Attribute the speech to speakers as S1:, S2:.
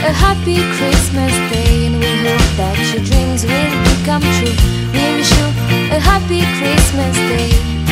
S1: a happy Christmas day, and we hope that your dreams will become true. We wish you a happy Christmas day.